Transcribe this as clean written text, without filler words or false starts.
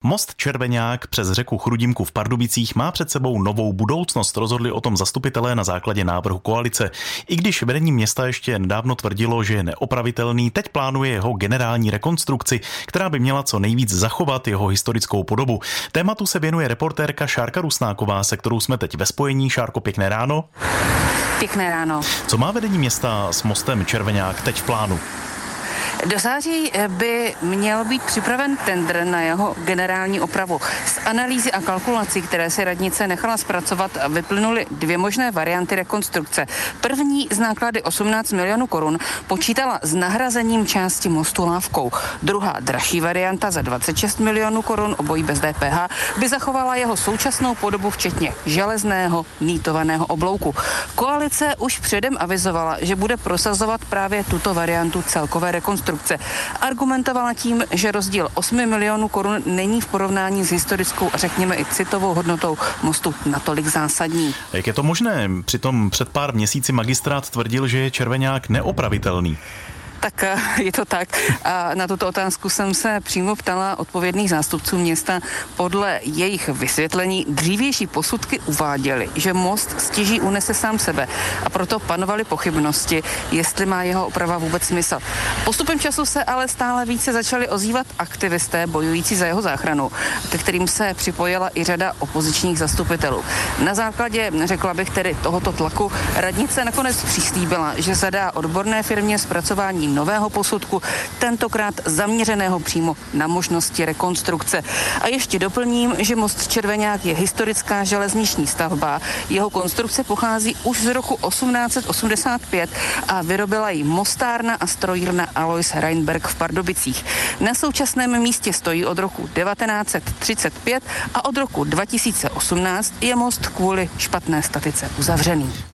Most Červeňák přes řeku Chrudimku v Pardubicích má před sebou novou budoucnost, rozhodli o tom zastupitelé na základě návrhu koalice. I když vedení města ještě nedávno tvrdilo, že je neopravitelný, teď plánuje jeho generální rekonstrukci, která by měla co nejvíc zachovat jeho historickou podobu. Tématu se věnuje reportérka Šárka Rusnáková, se kterou jsme teď ve spojení. Šárko, pěkné ráno. Pěkné ráno. Co má vedení města s mostem Červeňák teď v plánu? Do září by měl být připraven tendr na jeho generální opravu. Z analýzy a kalkulací, které si radnice nechala zpracovat, vyplynuly dvě možné varianty rekonstrukce. První z náklady 18 milionů korun počítala s nahrazením části mostu lávkou. Druhá, dražší varianta za 26 milionů korun, obojí bez DPH, by zachovala jeho současnou podobu včetně železného mýtovaného oblouku. Koalice už předem avizovala, že bude prosazovat právě tuto variantu celkové rekonstrukce. Argumentovala tím, že rozdíl 8 milionů korun není v porovnání s historickou a řekněme i citovou hodnotou mostu natolik zásadní. Jak je to možné? Přitom před pár měsíci magistrát tvrdil, že je Červeňák neopravitelný. Tak je to tak. A na tuto otázku jsem se přímo ptala odpovědných zástupců města. Podle jejich vysvětlení dřívější posudky uváděly, že most stěží unese sám sebe a proto panovaly pochybnosti, jestli má jeho oprava vůbec smysl. Postupem času se ale stále více začali ozývat aktivisté bojující za jeho záchranu, ke kterým se připojila i řada opozičních zastupitelů. Na základě, řekla bych tedy, tohoto tlaku radnice nakonec přislíbila, že zadá odborné firmě zpracování nového posudku, tentokrát zaměřeného přímo na možnosti rekonstrukce. A ještě doplním, že most Červeňák je historická železniční stavba. Jeho konstrukce pochází už z roku 1885 a vyrobila ji mostárna a strojírna Alois Reinberg v Pardubicích. Na současném místě stojí od roku 1935 a od roku 2018 je most kvůli špatné statice uzavřený.